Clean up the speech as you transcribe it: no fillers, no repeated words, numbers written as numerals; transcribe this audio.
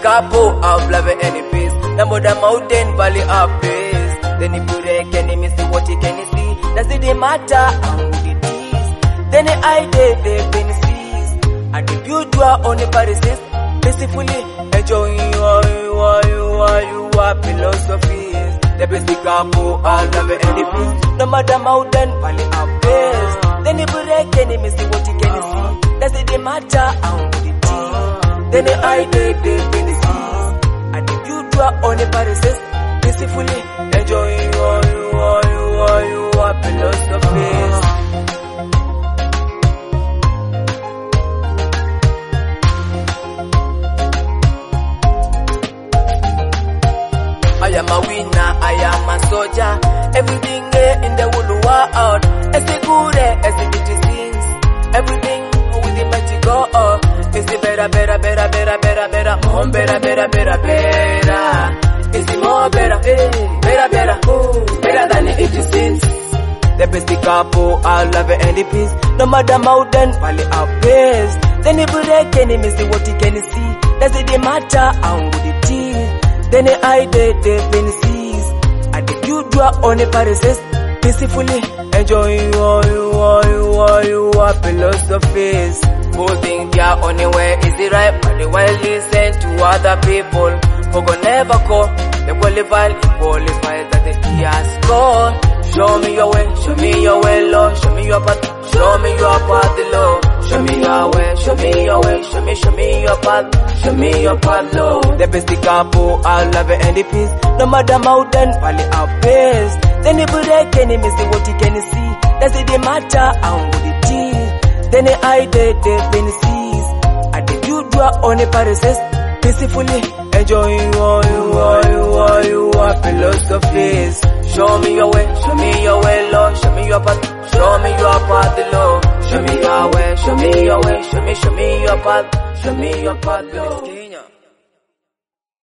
couple of love and peace. Number the mountain valley of peace. Then if you reckon him see what he can see, does it matter how it is? Then I did the pennies. And if you draw on the Pharisees, peacefully enjoying your philosophies. The best couple of love and peace. No matter mountain valley of peace. Then if you reckon him see what he can see, does it matter how it is? Then I did the pennies. And if you draw on the Pharisees, peacefully enjoying your philosophies. I am a winner, I am a soldier. Everything in the whole world, as a good as it is. Everything with the mighty God. It's the better, more better. It's the more better, better than it seems. The best couple, I love and the peace. No matter mountain, valley of peace. Then if you reckon him see what he can see, does it matter how good it is? Then I did the pennies. And if you draw on the Pharisees, peacefully enjoying your philosophies. Who think their only way is the right, but they will listen to other people. Who go never call, they qualify that he has gone. Show me your way, Lord. Show me your path, show me your path, Lord. Show me your way, show me your path, Lord. The best couple, I love and the peace. No matter mountain, valley of peace. Then if you reckon him see what he can see, does it matter how good it is? Then I did the pennies. And if you draw on the Pharisees, peacefully enjoying your philosophies. Show me your way, Lord. Show me your path, Lord. Show me your way, show me your path, Lord.